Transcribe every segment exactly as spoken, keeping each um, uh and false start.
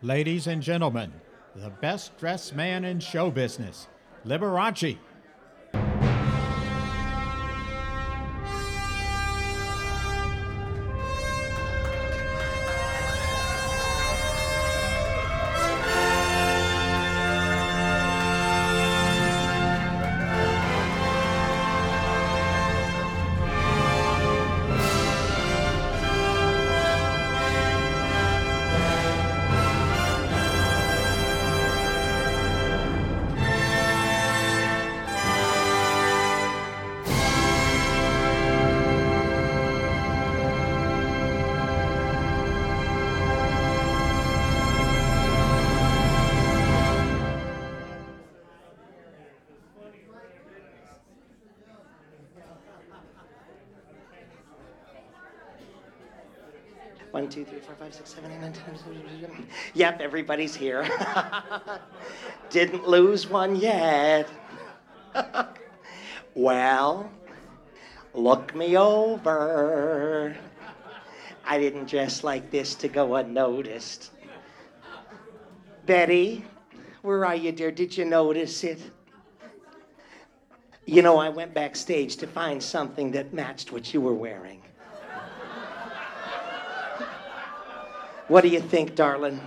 Ladies and gentlemen, the best dressed man in show business, Liberace. One, two, three, four, five, six, seven, eight, nine, ten. Yep, everybody's here. Didn't lose one yet. Well, look me over. I didn't dress like this to go unnoticed. Betty, where are you, dear? Did you notice it? You know, I went backstage to find something that matched what you were wearing. What do you think, darling?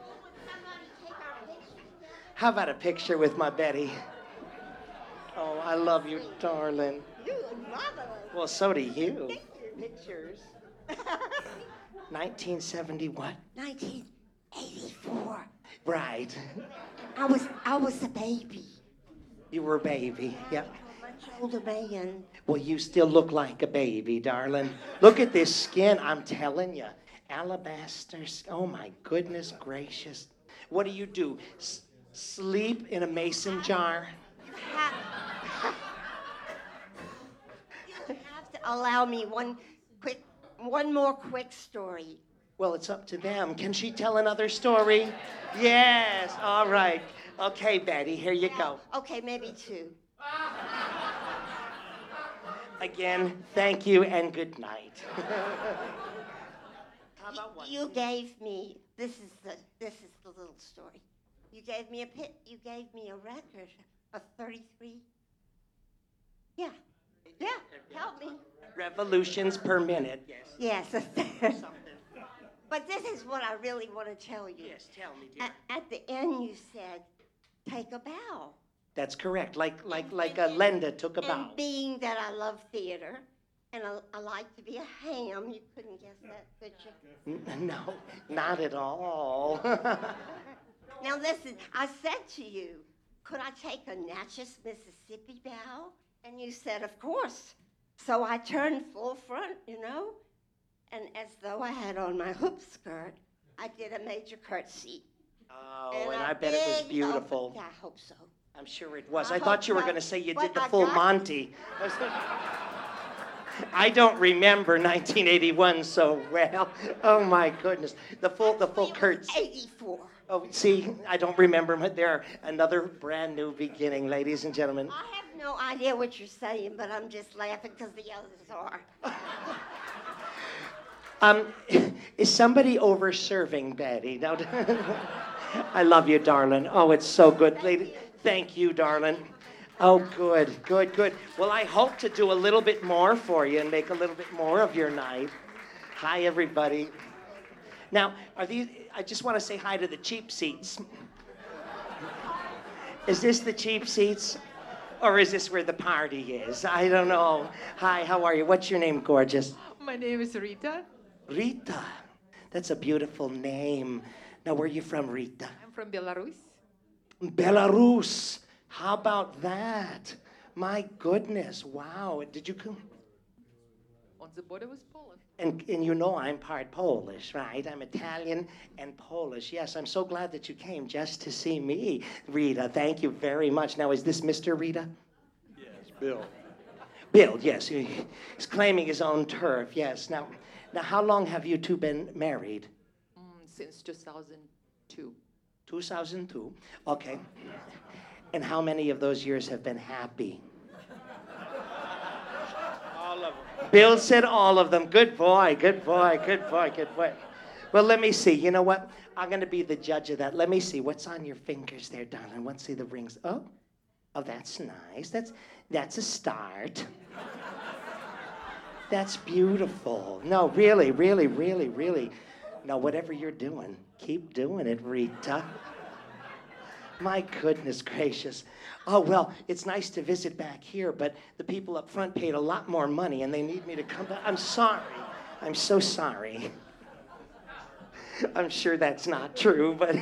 How about a picture with my Betty? Oh, I love you, darling. You look marvelous. Well, so do you. Thank you. Pictures. nineteen seventy what? nineteen eighty-four. Right. I was I was a baby. You were a baby, yep. A much older man. Well, you still look like a baby, darling. Look at this skin, I'm telling you. Alabaster, sk- oh my goodness gracious. What do you do? S- sleep in a mason jar? You have, you have to allow me one quick, one more quick story. Well, it's up to them. Can she tell another story? Yes, all right. Okay, Betty, here you go. Okay, maybe two. Again, thank you and good night. How about one? You gave me this is the this is the little story. You gave me a pit. You gave me a record of thirty-three. Yeah, yeah. Help me. Revolutions per minute, yes. Yes. Something. But this is what I really want to tell you. Yes, tell me, dear. At, at the end, you said, "Take a bow." That's correct. Like like like a Linda took a bow. And being that I love theater, and I, I like to be a ham, you couldn't guess that, could you? N- No, not at all. Now listen, I said to you, could I take a Natchez, Mississippi bow? And you said, of course. So I turned full front, you know, and as though I had on my hoop skirt, I did a major curtsy. Oh, and a I bet it was big beautiful. open- Yeah, I hope so. I'm sure it was. I I thought hope you were so. going to say you But did the I full got- Monty. I don't remember nineteen eighty-one so well. Oh my goodness, the full the full It was curts. eighty-four. Oh, see, I don't remember, but there another brand new beginning, ladies and gentlemen. I have no idea what you're saying, but I'm just laughing because the others are. Um, is somebody over serving Betty? No. I love you, darling. Oh, it's so good, Thank lady. you. Thank you, darling. Oh, good, good, good. Well, I hope to do a little bit more for you and make a little bit more of your night. Hi, everybody. Now, are these? I just want to say hi to the cheap seats. Is this the cheap seats? Or is this where the party is? I don't know. Hi, how are you? What's your name, gorgeous? My name is Rita. Rita. That's a beautiful name. Now, where are you from, Rita? I'm from Belarus. Belarus. How about that? My goodness. Wow. Did you come? On the border with Poland. And, and you know I'm part Polish, right? I'm Italian and Polish. Yes, I'm so glad that you came just to see me, Rita. Thank you very much. Now, is this Mister Rita? Yes, Bill. Bill, yes. he- He's claiming his own turf, yes. Now, now, how long have you two been married? Mm, since two thousand two. two thousand two. Okay. And how many of those years have been happy? All of them. Bill said all of them. Good boy, good boy, good boy, good boy. Well, let me see. You know what? I'm going to be the judge of that. Let me see. What's on your fingers there, darling? Let's see the rings. Oh, oh, that's nice. That's that's a start. That's beautiful. No, really, really, really, really. No, whatever you're doing, keep doing it, Rita. My goodness gracious. Oh, well, it's nice to visit back here, but the people up front paid a lot more money and they need me to come back. I'm sorry. I'm so sorry. I'm sure that's not true, but...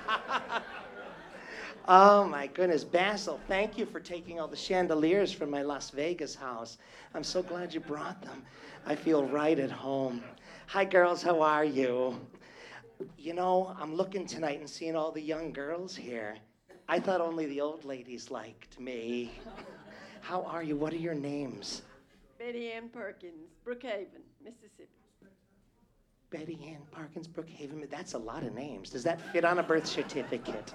Oh, my goodness. Basil, thank you for taking all the chandeliers from my Las Vegas house. I'm so glad you brought them. I feel right at home. Hi, girls. How are you? You know, I'm looking tonight and seeing all the young girls here. I thought only the old ladies liked me. How are you? What are your names? Betty Ann Perkins, Brookhaven, Mississippi. Betty Ann Perkins, Brookhaven. That's a lot of names. Does that fit on a birth certificate?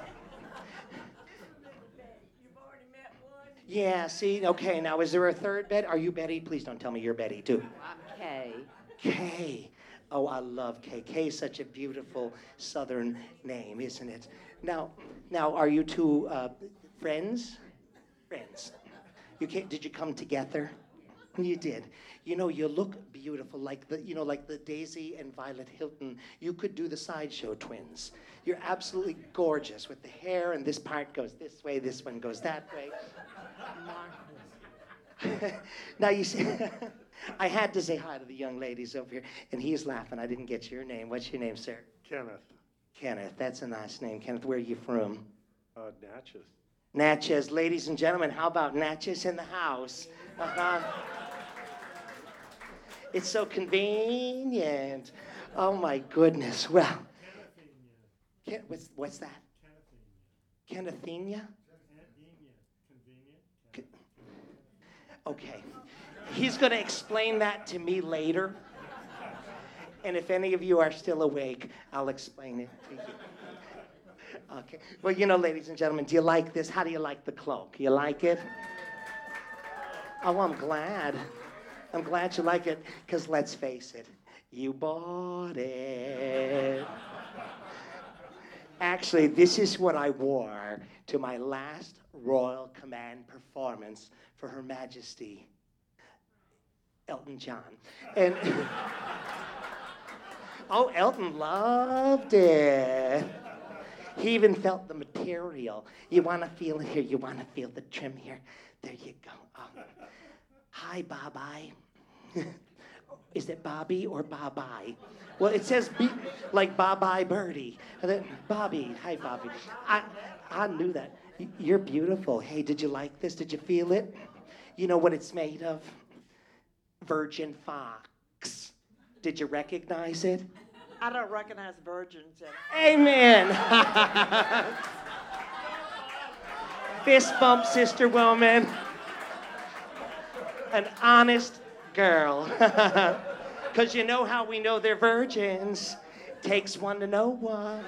You've already met one? Yeah, see? Okay, now is there a third Betty? Are you Betty? Please don't tell me you're Betty, too. I'm Kay. Kay. Oh, I love Kay. Kay is such a beautiful Southern name, isn't it? Now, now, are you two uh, friends? Friends. You came, did you come together? You did. You know, you look beautiful, like the, you know, like the Daisy and Violet Hilton. You could do the Sideshow Twins. You're absolutely gorgeous with the hair, and this part goes this way, this one goes that way. Marvelous. Now you see, I had to say hi to the young ladies over here, and he's laughing. I didn't get your name. What's your name, sir? Kenneth, Kenneth. That's a nice name, Kenneth. Where are you from? uh, Natchez. Natchez. Ladies and gentlemen, how about Natchez in the house? Uh-huh. It's so convenient. Oh, my goodness. Well, Ken, what's, what's that? Kennethina? Okay. He's going to explain that to me later. And if any of you are still awake, I'll explain it to you. Okay. Well, you know, ladies and gentlemen, do you like this? How do you like the cloak? You like it? Oh, I'm glad. I'm glad you like it, because let's face it, you bought it. Actually, this is what I wore to my last Royal Command performance for Her Majesty, Elton John. And oh, Elton loved it. He even felt the material. You want to feel it here? You want to feel the trim here? There you go. Oh. Hi, Bye-bye. Is it Bobby or Bye-bye? Well, it says be, like Bye-bye Birdie. And then, Bobby. Hi, Bobby. I, I knew that. You're beautiful. Hey, did you like this? Did you feel it? You know what it's made of? Virgin fox. Did you recognize it? I don't recognize virgins. In Amen. Fist bump, Sister Woman. An honest girl. Because you know how we know they're virgins. Takes one to know one.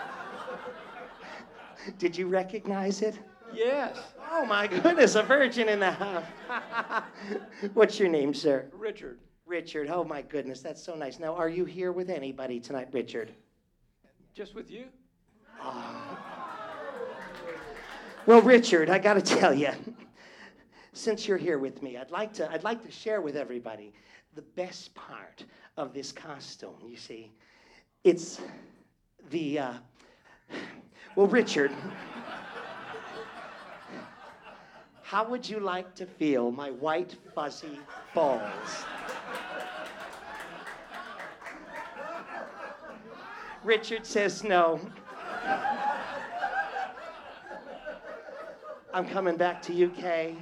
Did you recognize it? Yes, Oh my goodness, a virgin in the house. What's your name, sir? Richard. Richard. Oh my goodness, that's so nice. Now, are you here with anybody tonight, Richard? Just with you? Well, Richard, I got to tell you, since you're here with me, I'd like to I'd like to share with everybody the best part of this costume. You see, it's the uh, well, Richard. How would you like to feel my white fuzzy balls? Richard says no. I'm coming back to U K.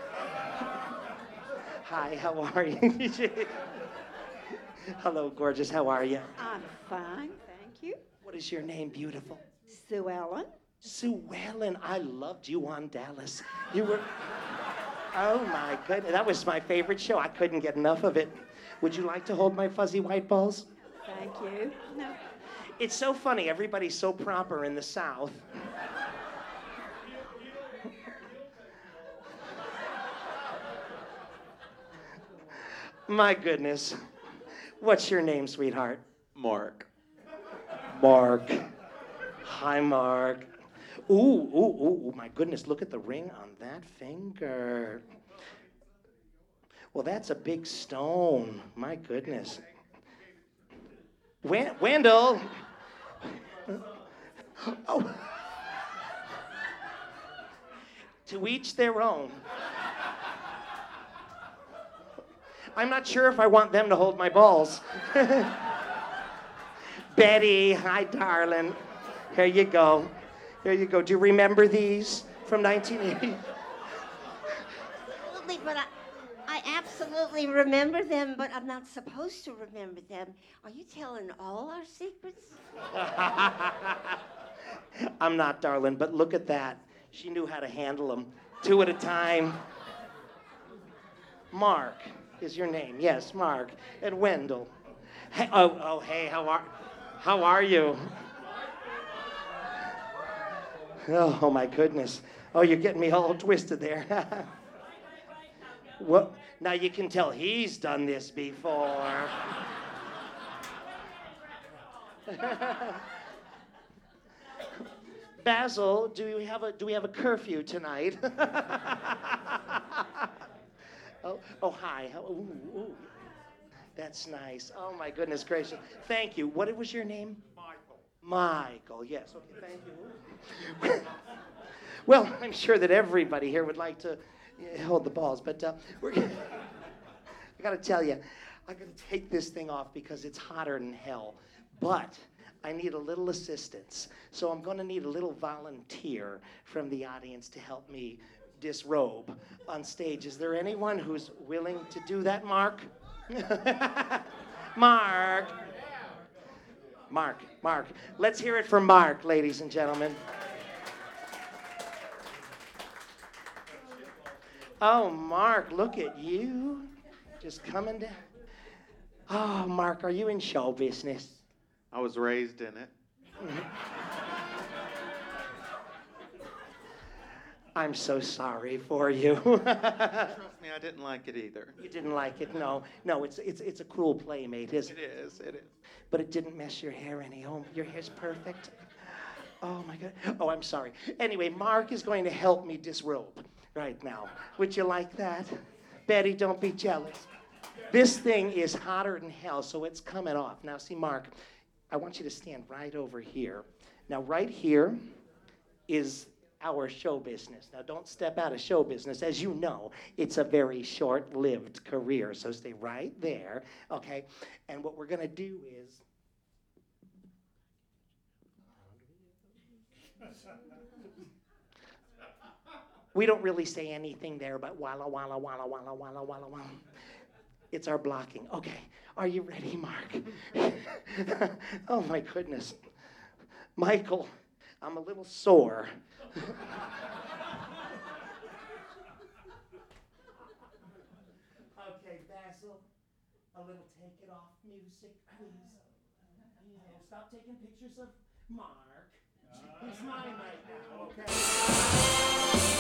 Hi, how are you? Hello, gorgeous. How are you? I'm fine, thank you. What is your name, beautiful? Sue Ellen. Sue Ellen. I loved you on Dallas. You were. Oh my goodness, that was my favorite show. I couldn't get enough of it. Would you like to hold my fuzzy white balls? Thank you. No. It's so funny. Everybody's so proper in the South. My goodness. What's your name, sweetheart? Mark. Mark. Hi, Mark. Ooh, ooh, ooh, ooh, my goodness, look at the ring on that finger. Well, that's a big stone. My goodness. Wen- Wendell. Oh. To each their own. I'm not sure if I want them to hold my balls. Betty, hi, darling. Here you go. Here you go. Do you remember these from nineteen eighty? Absolutely, but I, I absolutely remember them, but I'm not supposed to remember them. Are you telling all our secrets? I'm not, darling, but look at that. She knew how to handle them. Two at a time. Mark is your name. Yes, Mark. And Wendell. Hey, oh, oh, hey, how are, how are you? Oh, oh, my goodness. Oh, you're getting me all twisted there. What? Now you can tell he's done this before. Basil, do we have a do we have a curfew tonight? oh, oh, hi. How, ooh, ooh. That's nice. Oh my goodness gracious. Thank you. What was your name? Michael. Michael. Yes. Okay. Thank you. Well, I'm sure that everybody here would like to yeah, hold the balls, but uh, we're. I got to tell you, I'm going to take this thing off because it's hotter than hell. But I need a little assistance. So I'm going to need a little volunteer from the audience to help me disrobe on stage. Is there anyone who's willing to do that, Mark? Mark. Mark, Mark. Let's hear it for Mark, ladies and gentlemen. Oh, Mark, look at you. Just coming down. Oh, Mark, are you in show business? I was raised in it. I'm so sorry for you. Trust me, I didn't like it either. You didn't like it, no. No, it's it's it's a cruel playmate, isn't It it? is, it is. But it didn't mess your hair any. Oh, your hair's perfect. Oh my God. Oh, I'm sorry. Anyway, Mark is going to help me disrobe right now. Would you like that? Betty, don't be jealous. This thing is hotter than hell, so it's coming off. Now, see, Mark, I want you to stand right over here. Now, right here is our show business. Now, don't step out of show business. As you know, it's a very short-lived career, so stay right there, okay? And what we're going to do is... We don't really say anything there, but walla, walla, walla, walla, walla, walla, walla. It's our blocking. Okay, are you ready, Mark? Oh, my goodness. Michael, I'm a little sore. Okay, Basil, a little take it off music, please. You know, stop taking pictures of Mark. He's mine right now, okay?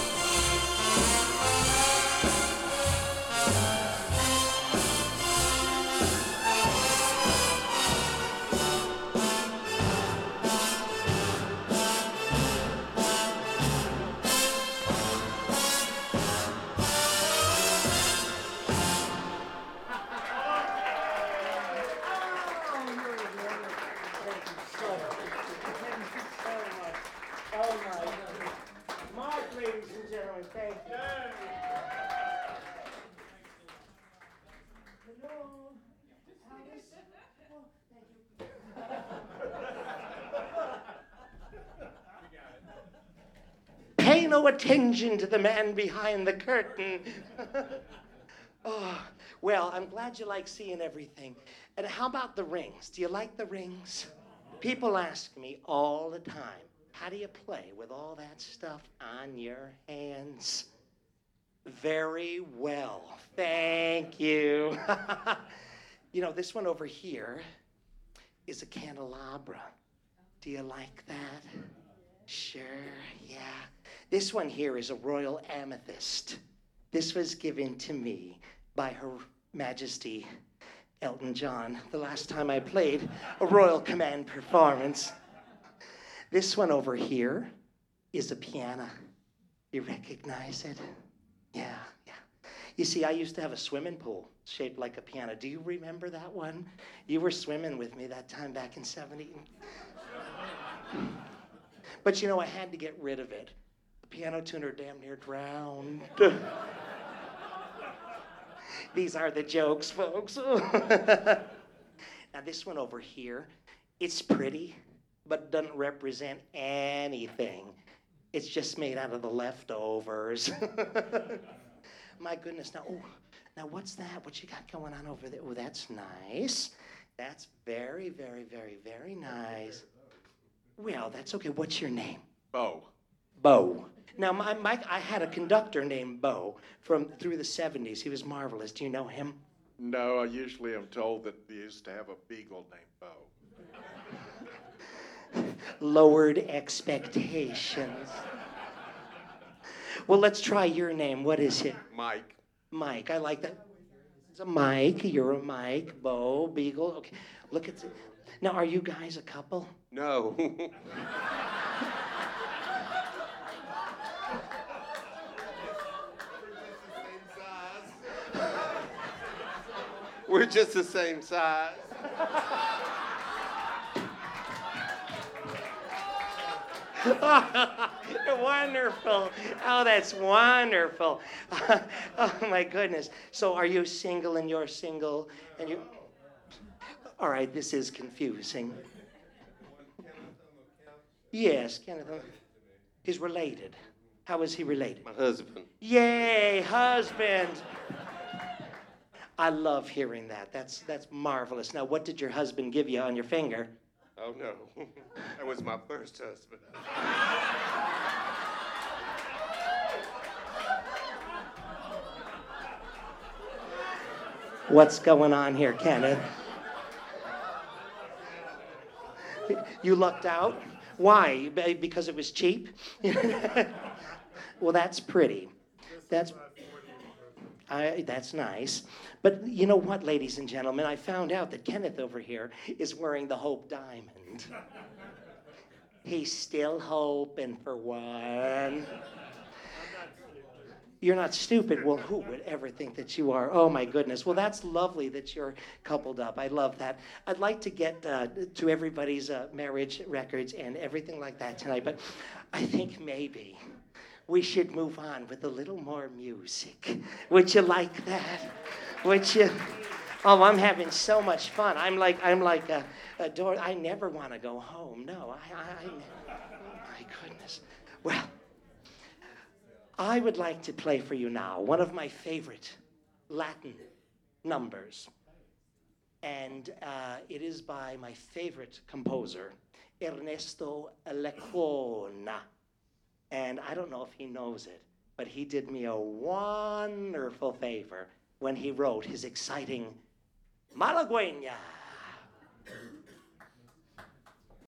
Pay no attention to the man behind the curtain. Oh, well, I'm glad you like seeing everything. And how about the rings? Do you like the rings? People ask me all the time, how do you play with all that stuff on your hands? Very well. Thank you. You know, this one over here is a candelabra. Do you like that? Sure, yeah. This one here is a royal amethyst. This was given to me by Her Majesty Elton John, the last time I played a Royal Command performance. This one over here is a piano. You recognize it? Yeah, yeah. You see, I used to have a swimming pool shaped like a piano. Do you remember that one? You were swimming with me that time back in seventy. But you know, I had to get rid of it. The piano tuner damn near drowned. These are the jokes, folks. Now this one over here, it's pretty, but doesn't represent anything. It's just made out of the leftovers. My goodness, now, oh, now what's that? What you got going on over there? Oh, that's nice. That's very, very, very, very nice. Well, that's okay. What's your name? Bo. Bo. Now, my, Mike, I had a conductor named Bo from through the seventies. He was marvelous. Do you know him? No, I usually am told that they used to have a beagle named Bo. Lowered expectations. Well, let's try your name. What is it? Mike. Mike. I like that. It's a Mike. You're a Mike. Bo, Beagle. Okay. Look at the, now, are you guys a couple? No. We're just the same size. Wonderful. Oh, that's wonderful. Oh, my goodness. So are you single and you're single and you... All right, this is confusing. Yes, Kenneth. He's related. How is he related? My husband. Yay, husband. I love hearing that. That's that's marvelous. Now, what did your husband give you on your finger? Oh, no. That was my first husband. What's going on here, Kenneth? You lucked out? Why? Be- Because it was cheap? Well, that's pretty. That's I, that's nice. But you know what, ladies and gentlemen? I found out that Kenneth over here is wearing the Hope Diamond. He's still hoping for one. You're not stupid. Well, who would ever think that you are? Oh, my goodness. Well, that's lovely that you're coupled up. I love that. I'd like to get uh, to everybody's uh, marriage records and everything like that tonight, but I think maybe we should move on with a little more music. Would you like that? Would you? Oh, I'm having so much fun. I'm like, I'm like a, a door. I never want to go home. No, I, I, I, oh my goodness. Well, I would like to play for you now one of my favorite Latin numbers. And uh, it is by my favorite composer, Ernesto Lecuona. And I don't know if he knows it, but he did me a wonderful favor when he wrote his exciting Malagueña.